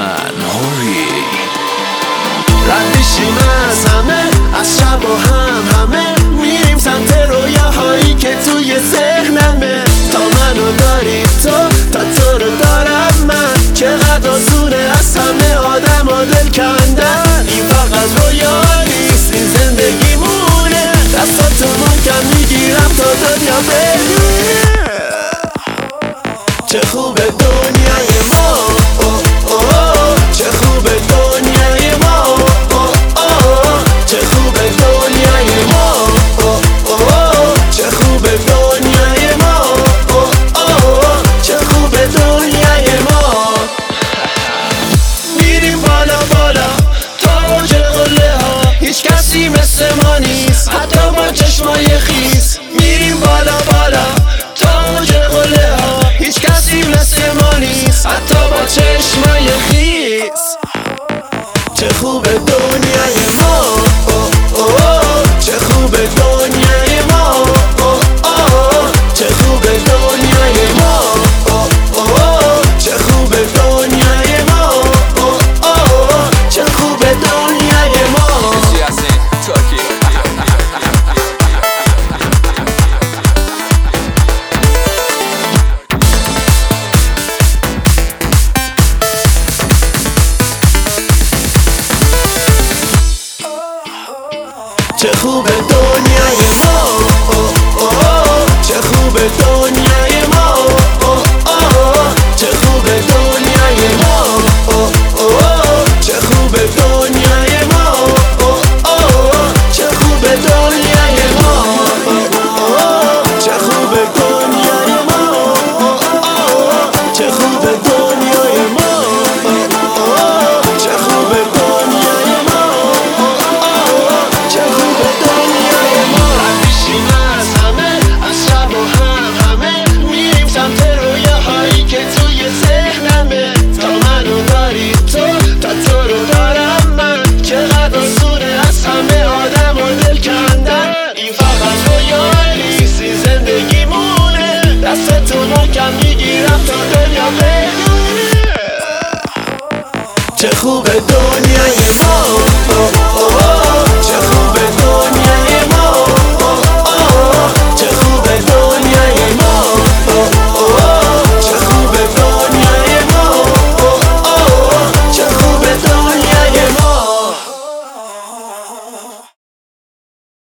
تنهایی ردیشیم از همه، از شب و همه میریم سمت رویاهایی که توی ذهنمه. تا منو داری تا تو رو دارم من، چقدر آسونه از همه آدم و دل کندن. این فقط رویا نیست، این زندگی مونه. دستاتو محکم میگیرم تا دنیا بره.